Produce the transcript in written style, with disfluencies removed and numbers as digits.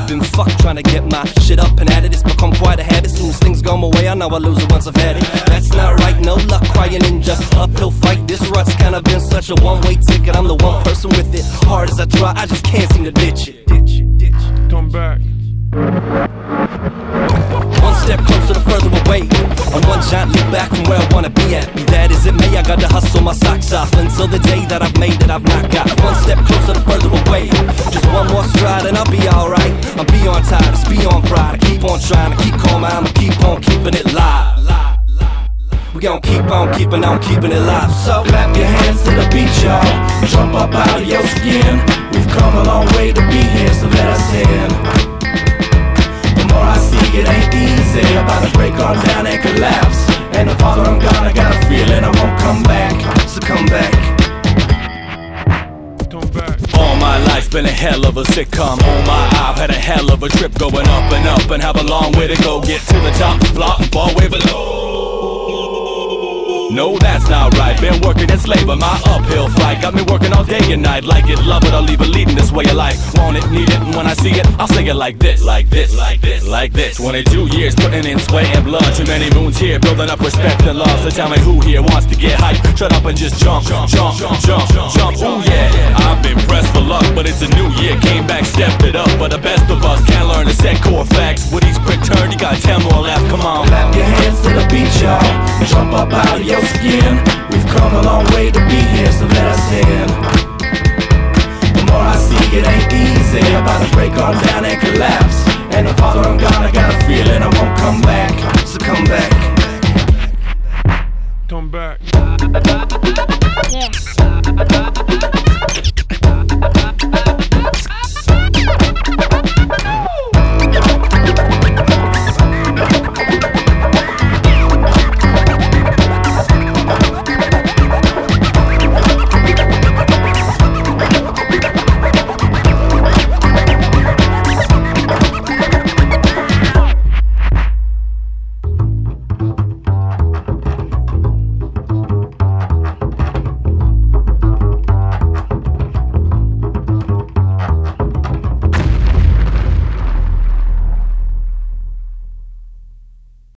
been fucked trying to get my shit up and at it. It's become quite a habit. Soon as things go my way, I know I lose it once I've had it. That's not right, no luck crying in just uphill fight. This rut's kinda been such a one-way ticket. I'm the one person with it. Hard as I try, I just can't seem to ditch it. Come back. One step closer the further away. I'm one giant leap back from where I wanna be at. Be that as it may, I got to hustle my socks off until the day that I've made it. I've not got one step closer the further away. Just one more stride and I'll be alright. I'm beyond tired, it's beyond pride. I keep on trying, I keep calm, I'ma keep on keeping it live. We gon' keep on keeping it live. So clap your hands to the beat, y'all. Jump up out of your skin. We've come a long way to be here, so let us in. The more I see, it ain't easy. About to break all down and collapse. And the farther I'm gone, I got a feeling I won't come back. So come back. All my life's been a hell of a sitcom. Oh my, I've had a hell of a trip going up and have a long way to go. Get to the top, flop and fall way below. No, that's not right. Been working and slaving my uphill fight. Got me working all day and night. Like it, love it, or leave it, leading this way of life. Want it, need it, and when I see it, I'll say it like this, like this, like this, like this. 22 years putting in sweat and blood. Too many moons here, building up respect and love. So tell me who here wants to get hyped? Shut up and just jump, jump, jump, jump, jump. Ooh yeah, I've been pressed for luck, but it's a new year. Came back, stepped it up, but the best of us can't learn to set core facts. With each quick turn, you gotta tell more laugh. Come on, clap your hands to the beat, y'all. Jump up out of your skin. We've come a long way to be here, so let us in. The more I see, it ain't easy. About to break all down and collapse. And the farther I'm gone, I got a feeling I won't come back. So come back.